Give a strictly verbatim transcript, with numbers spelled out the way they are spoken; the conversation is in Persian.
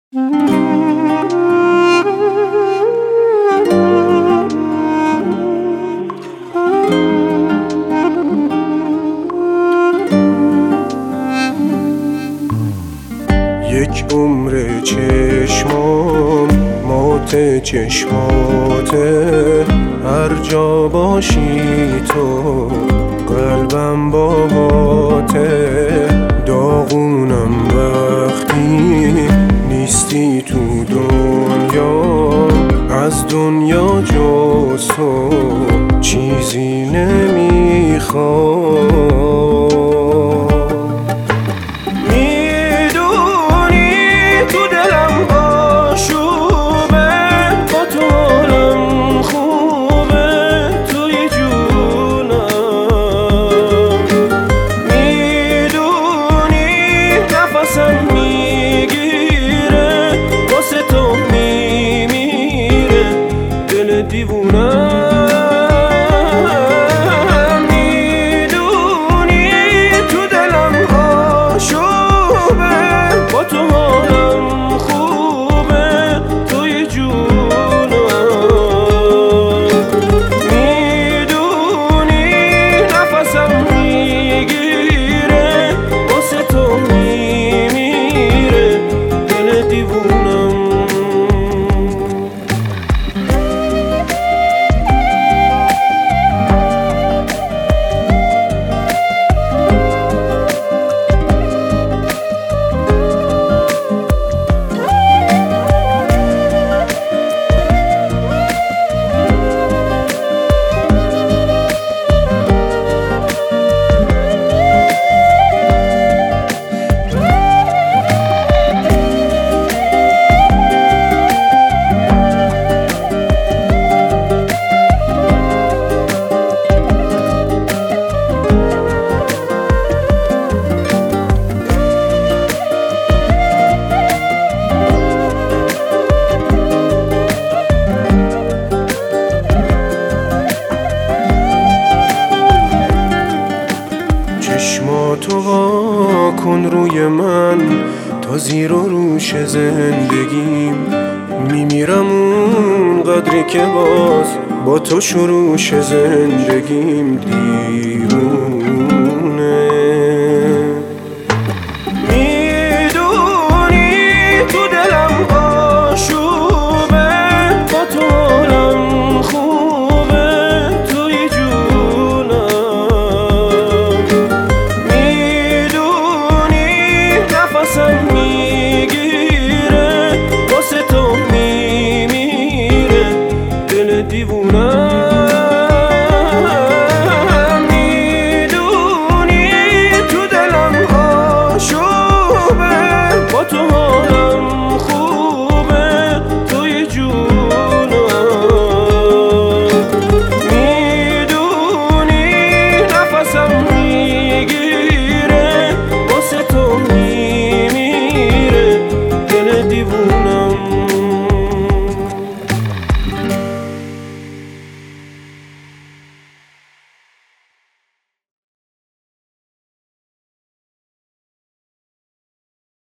یک عمر چشمام مات چشماته، هر جا باشی تو قلبم باهاته. داغونم وقتی نیستی تو دنیا، از دنیا جز تو چیزی نمیخوام. دیوونم میدونی تو دلم آشوبه، با تو حالم خوبه توی جونم. میدونی نفسم میگیره واسه تو میمیره دل دیوونم. چشماتو وا کن روی من تا زیر و روش زندگیم، میمیرم اون قدری که باز با تو شروع زندگیم. دیرون